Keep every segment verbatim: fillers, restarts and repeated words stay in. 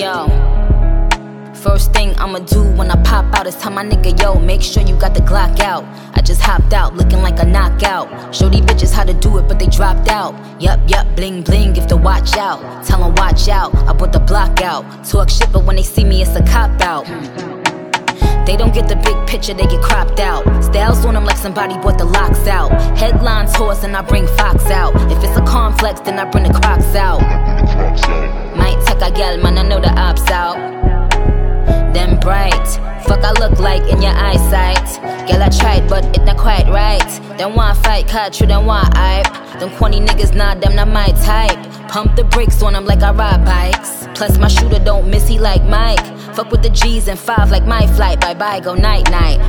yo. First thing I'ma do when I pop out is tell my nigga, yo, make sure you got the Glock out. I just hopped out, looking like a knockout. Show these bitches how to do it, but they dropped out. Yup, yup, bling, bling, if to watch out. Tell them watch out, I put the block out. Talk shit, but when they see me, it's a cop out. They don't get the big picture, they get cropped out. Styles on them like somebody bought the locks out. Headlines horse and I bring Fox out. If it's a complex, then I bring the Crocs out. Might take a gal, man, I know the ops out. Them bright, fuck I look like in your eyesight. Girl I tried but it not quite right. Them want fight, catch you, them want hype. Them corny niggas, nah, them not my type. Pump the brakes on them like I ride bikes. Plus my shooter don't miss, he like Mike. Fuck with the G's and five like my flight. Bye bye, go night night.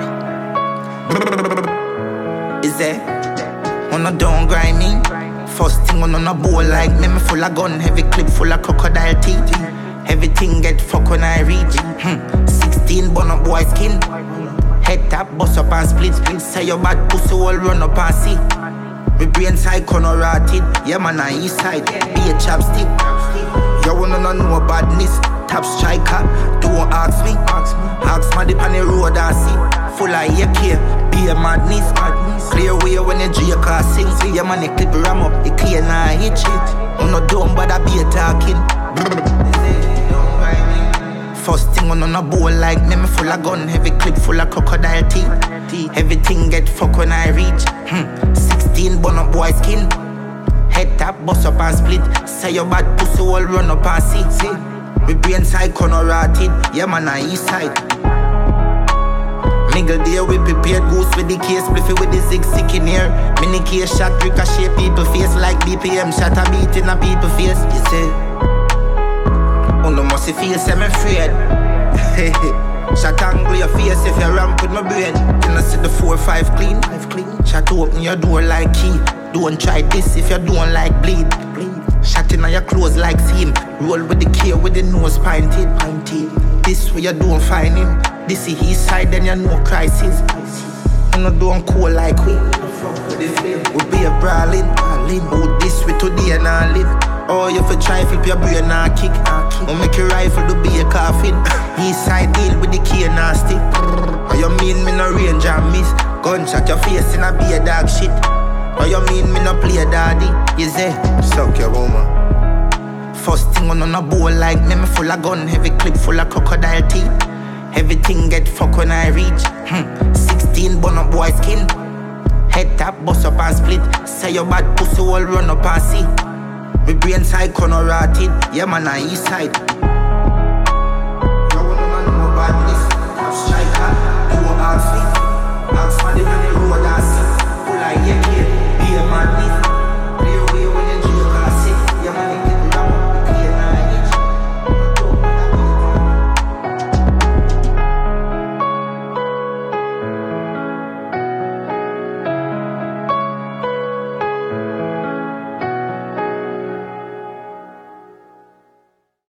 Is that when I don't grind me? First thing on a bowl like me, me full of gun, heavy clip full of crocodile teeth. Everything get fuck when I reach. Hmm. Sixteen bun up boy skin. Head tap, bust up and split split. Say your bad pussy all run up and see. My brain side corner rotted. Yeah man on east side, be a chapstick. You wanna know badness. Top striker, don't ask me. Ask me dip on the road and see. Full of A K, be a madness. Clear way when you J car sing. See your man, the clip ram up, it clear now hit shit. I'm not dumb but I be a talking. First thing on a bowl like me, me full of gun, heavy clip full of crocodile teeth. Everything get fuck when I reach. Hmm. Sixteen bun up boy skin. Head tap, bust up and split. Say your bad pussy all run up and see. See. My brain side corner rotted. Yeah man on east side. Mingle there we prepared goose with the case. Spliffy with the zig sick in here. Mini case shot ricochet people face. Like B P M shot a beat in a people face. You see. Oh no must feel I'm afraid. Shot angle your face if you ramp with my brain. Then I see the four five clean. Five clean. Shot open your door like key. Don't try this if you don't like bleed. Bleed. Shot in your clothes like seam. Roll with the K with the nose pinted. Pinted. This way you don't find him. This is his side then you know crisis. You know don't cool like we. We be a brawling. Oh this way today and I live. Oh, you for try flip your brain and kick. Or make your rifle to be a coffin. East side deal with the key and nasty. Or you mean me no range and miss? Gunshot your face in a be a dog shit. Or you mean me no play a daddy? You say, suck your woman. First thing on a bowl like me, me full of gun, heavy clip full of crocodile teeth. Everything get fuck when I reach. Hmm. Sixteen bun up boy skin. Head tap, bust up and split. Say your bad pussy all run up and see. My brain side corner rotted. Yeah man on east side.